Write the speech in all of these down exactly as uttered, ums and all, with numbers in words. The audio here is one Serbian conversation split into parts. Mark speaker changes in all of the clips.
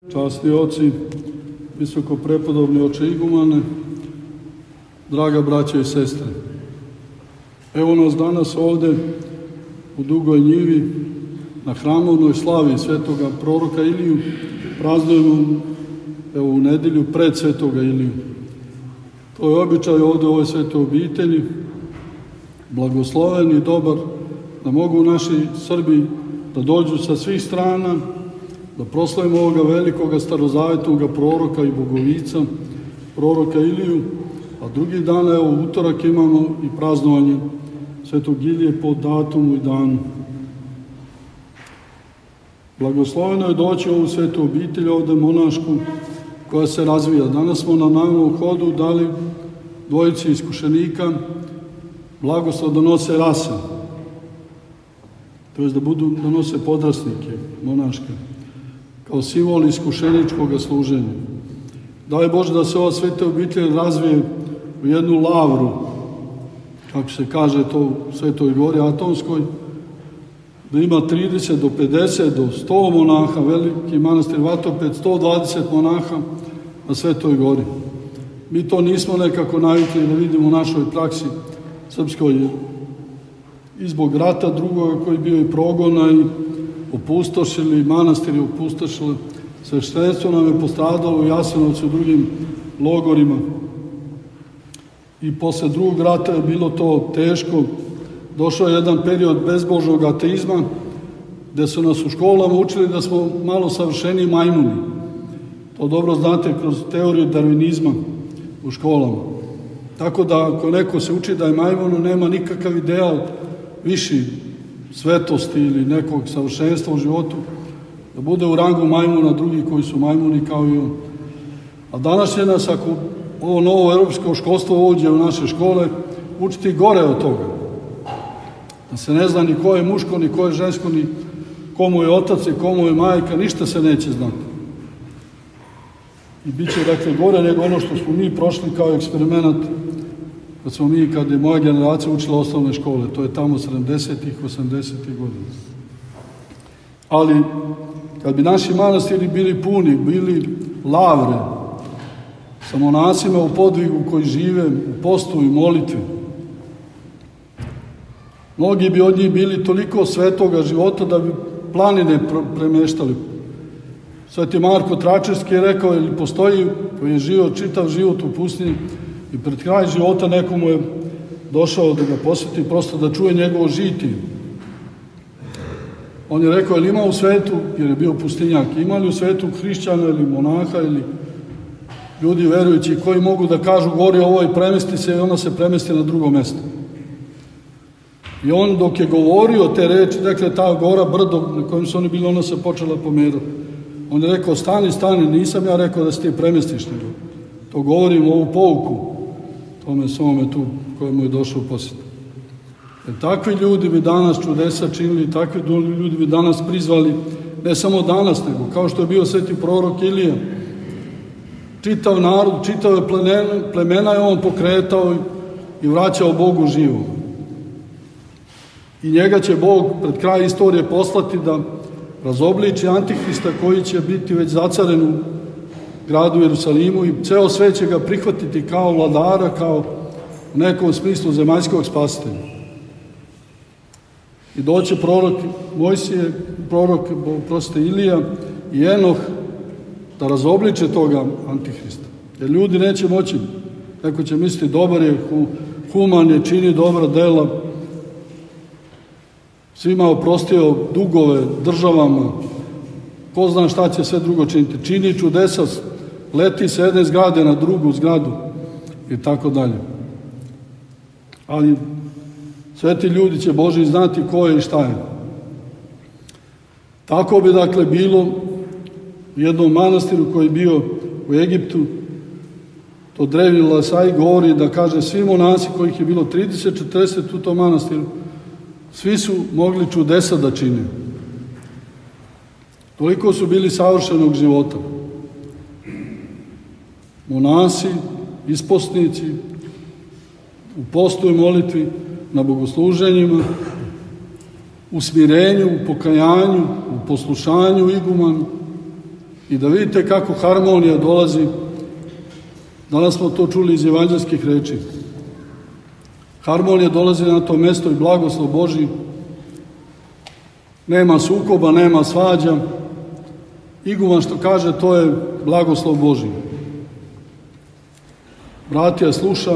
Speaker 1: časni oci, visoko prepodobni oče igumane, draga braća i sestre. Evo nas danas ovde u Dugoj njivi na hramovnoj slavi svetoga proroka Iliju, praznujemo evo u nedjelju pred svetoga Iliju. To je običaj ovde u ovoj svetoj obitelji, blagosloven i dobar, da mogu naši Srbi da dođu sa svih strana, da proslavimo ovoga velikoga starozavetnoga proroka i bogovica, proroka Iliju, a drugi dan, evo, utorak imamo i praznovanje svetog Ilije po datumu i danu. Blagosloveno je doći u ovu svetu obitelj, ovde monašku, koja se razvija. Danas smo na najmom hodu dali dvojici iskušenika blagoslov da nose rase, to je da budu, da nose podrasnike, monaške, kao simbol iskušeničkog služenja. Daj Bože da se ova sveta obitelj razvije u jednu lavru, kako se kaže to u Svetoj Gori Atonskoj, da ima trideset do pedeset do sto monaha, veliki manastir Vatoped, sto dvadeset monaha na Svetoj Gori. Mi to nismo nekako navikli da vidimo u našoj praksi srpskoj, i zbog rata drugoga koji je bio i progona i opustošili, manastiri opustošili, sveštenstvo nam je postradalo u Jasenovcu i drugim logorima. I posle drugog rata je bilo to teško. Došao je jedan period bezbožnog ateizma, gde su nas u školama učili da smo malo savršeniji majmuni. To dobro znate kroz teoriju darvinizma u školama. Tako da ako neko se uči da je majmun, nema nikakav ideal viši svetosti ili nekog savršenstva u životu, da bude u rangu majmuna drugi koji su majmuni kao i on. A danas je nas, ako ovo novo europsko školstvo uđe u naše škole, učiti gore od toga. Da se ne zna ni ko je muško, ni ko je žensko, ni komu je otac i komu je majka, ništa se neće znati. I bit će, dakle, gore nego ono što smo mi prošli kao eksperiment, kad smo mi, kad je moja generacija učila osnovne škole, to je tamo sedamdesetih, osamdesetih godina. Ali, kad bi naši manastiri bili puni, bili lavre, sa monasima u podvigu koji žive u postu i molitvi, mnogi bi od njih bili toliko svetoga života da bi planine premeštali. Sveti Marko Tračevski je rekao, ili postoji, koji je živio čitav život u pustinji, i pred kraj života nekomu je došao da ga posjeti, prosto da čuje njegovo žitije. On je rekao, ili ima u svetu, jer je bio pustinjak, ima li u svetu hrišćana ili monaha ili ljudi verujući koji mogu da kažu gori ovo i premesti se, i ona se premesti na drugo mesto. I on dok je govorio te reči, dakle ta gora, brdo na kojem su oni bili, ona se počela pomerati. On je rekao, stani, stani, nisam ja rekao da se ti premestiš, nego to govorim ovu pouku tome svome tu kojemu je došao posjeti. Jer takvi ljudi bi danas čudesa činili, takvi ljudi bi danas prizvali, ne samo danas, nego kao što je bio sveti prorok Ilija. Čitav narod, čitave plemena je on pokretao i vraćao Bogu živom. I njega će Bog pred kraj istorije poslati da razobliči Antihrista koji će biti već zacaren u gradu Jerusalimu i ceo svet će ga prihvatiti kao vladara, kao u nekom smislu zemaljskog spasitelja. I doće prorok Mojsije, prorok, prostite, Ilija i Enoh da razobliče toga Antihrista. Jer ljudi neće moći, neko će misliti dobar je, human je, čini dobra dela, svima oprostio dugove državama, ko zna šta će sve drugo činiti. Čini čudesa, leti s jedne zgrade na drugu zgradu i tako dalje. Ali sveti ljudi će Boži znati ko je i šta je. Tako bi, dakle, bilo u jednom manastiru koji je bio u Egiptu. To drevni Lasai govori da kaže svi monasi kojih je bilo trideset četrdeset u tom manastiru, svi su mogli čudesa da čine. Toliko su bili savršenog života. Monasi, isposnici, u postu i molitvi, na bogosluženjima, u smirenju, u pokajanju, u poslušanju igumanu, i da vidite kako harmonija dolazi. Danas smo to čuli iz evanđelskih reči. Harmonija dolazi na to mesto i blagoslov Božji. Nema sukoba, nema svađa. Iguman što kaže, to je blagoslov Božji. Bratija sluša,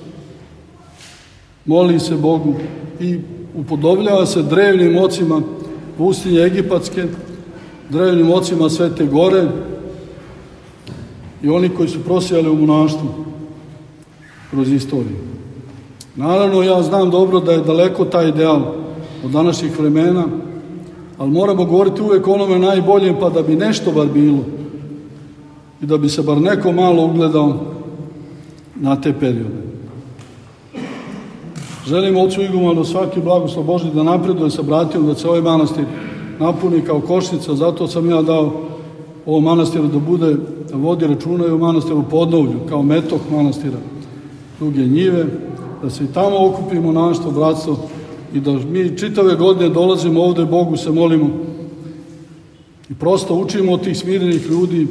Speaker 1: moli se Bogu i upodobljava se drevnim ocima pustinje egipatske, drevnim ocima Svete Gore i oni koji su prosijali u monaštvu kroz istoriju. Naravno, ja znam dobro da je daleko taj ideal od današnjih vremena, ali moramo govoriti uvek onome najboljem, pa da bi nešto bar bilo i da bi se bar neko malo ugledao na te periode. Želim ocu igumanu svaki blagoslov Božji da napreduje sa bratijom, da se ovaj manastir napuni kao košnica, zato sam ja dao ovom manastiru da bude, da vodi računa i u manastiru Podnovlju, kao metok manastira Duge Njive, da se i tamo okupimo monaštvo, bratstvo i da mi čitave godine dolazimo ovde, Bogu se molimo i prosto učimo od tih smirenih ljudi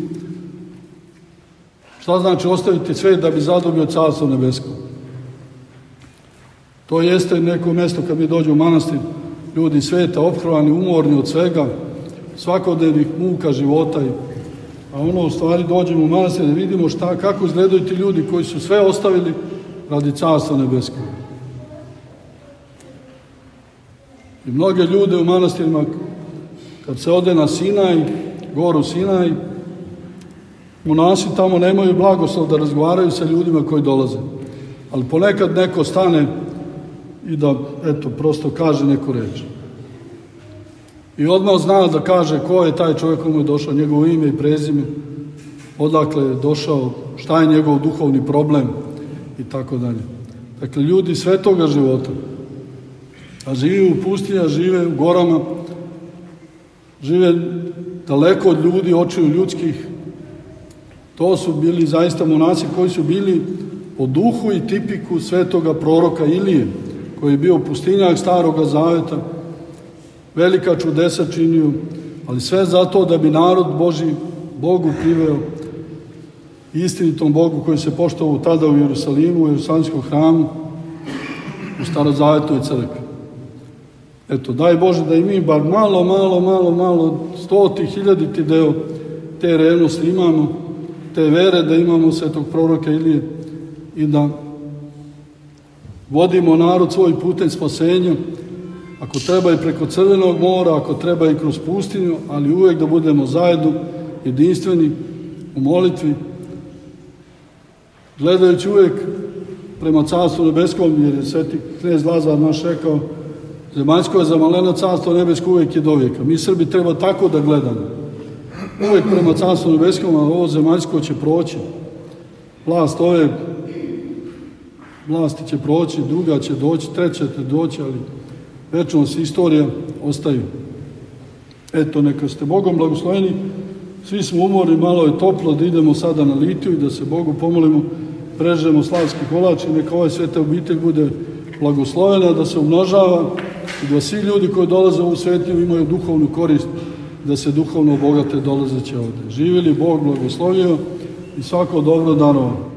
Speaker 1: šta znači ostaviti svet da bi zadobio Carstvo nebesko. To jeste neko mesto kad mi dođu u manastir, ljudi sveta, ophrvani, umorni od svega, svakodnevnih muka života. A ono, u stvari, dođemo u manastir da vidimo šta, kako izgledaju ti ljudi koji su sve ostavili radi Carstva nebeskog. I mnoge ljude u manastirima, kad se ode na Sinaj, goru Sinaj, monasi tamo nemaju blagoslov da razgovaraju sa ljudima koji dolaze. Ali ponekad neko stane i da, eto, prosto kaže neku reč. I odmah zna da kaže ko je taj čovjek komu je došao, njegovo ime i prezime, odakle je došao, šta je njegov duhovni problem i tako dalje. Dakle, ljudi svetoga života, a žive u pustinja, žive u gorama, žive daleko od ljudi, očiju ljudskih. To su bili zaista monasi koji su bili po duhu i tipiku svetoga proroka Ilije, koji je bio pustinjak Staroga Zaveta, velika čudesa činio, ali sve zato da bi narod Božji Bogu priveo, istinitom Bogu koji se poštovao tada u Jerusalimu, u Jerusalimskom hramu, u Starozavetnoj crkvi. Eto, daj Bože da i mi bar malo, malo, malo, malo, stoti, hiljaditi deo te revnosti imamo, te vere da imamo svetog proroka Ilije i da vodimo narod svoj putem spasenja, ako treba i preko Crvenog mora, ako treba i kroz pustinju, ali uvek da budemo zajedno, jedinstveni u molitvi, gledajući uvek prema Carstvu nebeskom, jer je sveti knez Lazar naš rekao, zemaljsko je zamaleno, Carstvo nebesko uvek je do vijeka. Mi Srbi treba tako da gledamo. Uvek prema Carstvu nebeskom, a ovo zemaljsko će proći. Vlast ove vlasti će proći, druga će doći, treća će doći, ali večnost i istorija ostaju. Eto, neka ste Bogom blagosloveni. Svi smo umorni, malo je toplo, da idemo sada na litiju i da se Bogu pomolimo, prežemo slavski kolač i neka ovaj sveta obitelj bude blagoslovena, da se umnožava i da svi ljudi koji dolaze u ovu svetnju imaju duhovnu korist, da se duhovno obogate dolazeće ovde. Živjeli Bog blagoslovio i svako dobro darovao.